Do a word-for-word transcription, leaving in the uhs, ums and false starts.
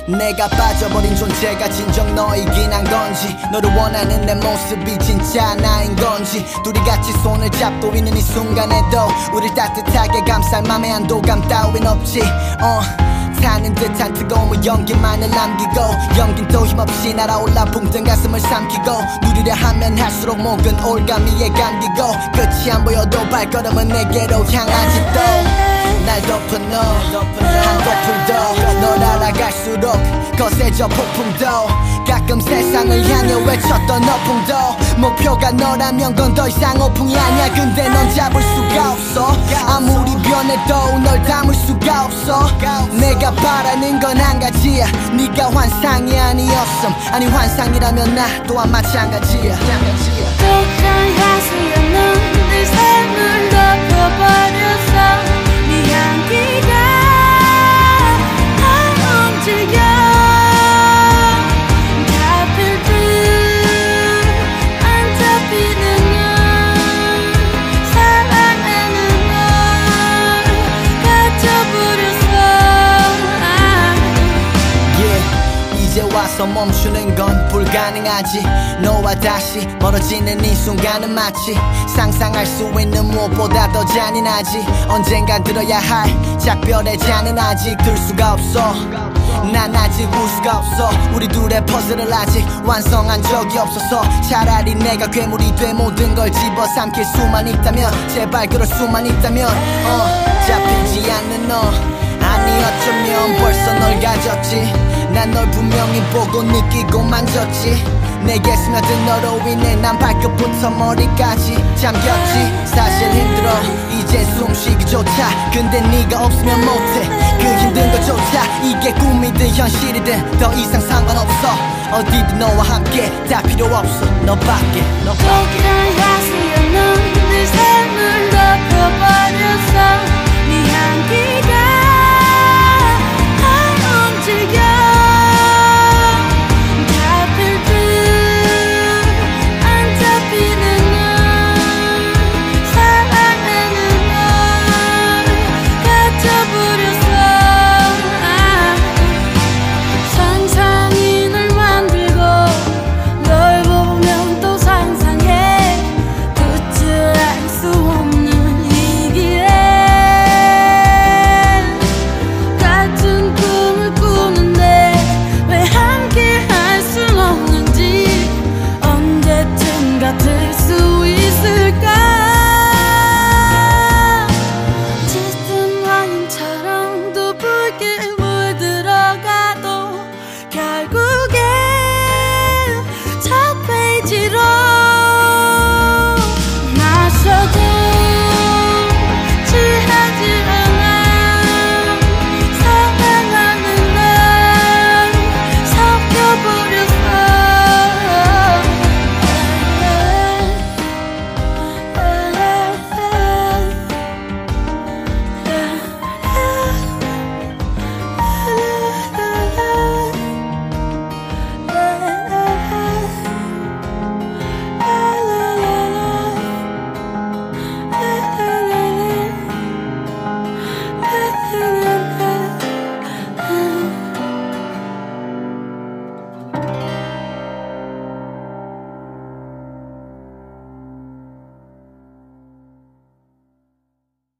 내가 빠져버린 존재가 진정 너이긴 한 건지, 너를 원하는 내 모습이 진짜 나인 건지, 둘이 같이 손을 잡고 있는 이 순간에도 우릴 따뜻하게 감쌀 맘에 안도감 따윈 없지. 어 타는 듯한 뜨거운 연기만을 남기고, 연긴 또 힘없이 날아올라 붕뜬 가슴을 삼키고, 누리려 하면 할수록 목은 올가미에 감기고, 끝이 안 보여도 발걸음은 내게로 향하지. 또 날 덮은 너 한꺼풀도, 널 알아갈수록 거세져 폭풍도, 가끔 세상을 향해 외쳤던 너풍도, 목표가 너라면 건 더 이상 오풍이 아니야. 근데 넌 잡을 수가 없어. 아무리 변해도 널 담을 수가 없어. 내가 바라는 건 한 가지야, 네가 환상이 아니었음. 아니 환상이라면 나 또한 마찬가지야. 독한 하수연 내 삶을 덮어버렸어. 네 향기가 날 움직여. 잡힐 듯 안 잡히는 널 사랑하는 널 갇혀버렸어. yeah, 이제 와서 멈추는 건 불가능하지. 너와 다시 멀어지는 이 순간은 마치 상상할 수 있는 무엇보다 더 잔인하지. 언젠간 들어야 할 작별의 잔은 아직 들 수가 없어. 난 아직 울 수가 없어. 우리 둘의 퍼즐을 아직 완성한 적이 없어서 차라리 내가 괴물이 돼 모든 걸 집어삼킬 수만 있다면, 제발 그럴 수만 있다면. 어 잡히지 않는 너, 아니 어쩌면 벌써 널 가졌지. 난 널 분명히 보고 느끼고 만졌지. 내게 스며든 너로 인해 난 발끝부터 머리까지 잠겼지. 사실 힘들어 이제 숨쉬기조차. 근데 네가 없으면 못해 그 힘든 것조차. 이게 꿈이든 현실이든 더 이상 상관없어. 어디든 너와 함께 다 필요 없어. 너밖에 너밖에. 독한 하수연 넌 내 삶을 덮어버렸어. 네 향기가